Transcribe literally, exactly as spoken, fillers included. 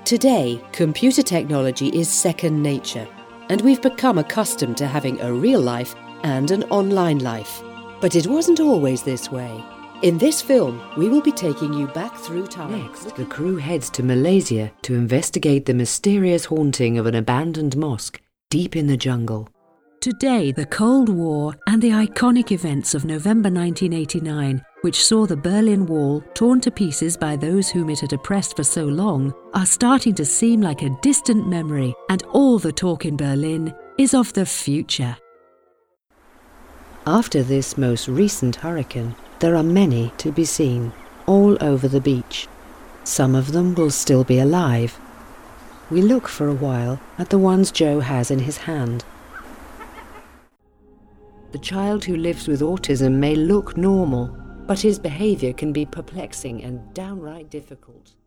Today, computer technology is second nature, and we've become accustomed to having a real life and an online life. But it wasn't always this way. In this film, we will be taking you back through time. Next, the crew heads to Malaysia to investigate the mysterious haunting of an abandoned mosque deep in the jungle. Today, the Cold War and the iconic events of November nineteen eighty-nine, which saw the Berlin Wall torn to pieces by those whom it had oppressed for so long, are starting to seem like a distant memory, and all the talk in Berlin is of the future. After this most recent hurricane, there are many to be seen, all over the beach. Some of them will still be alive. We look for a while at the ones Joe has in his hand. The child who lives with autism may look normal, but his behavior can be perplexing and downright difficult.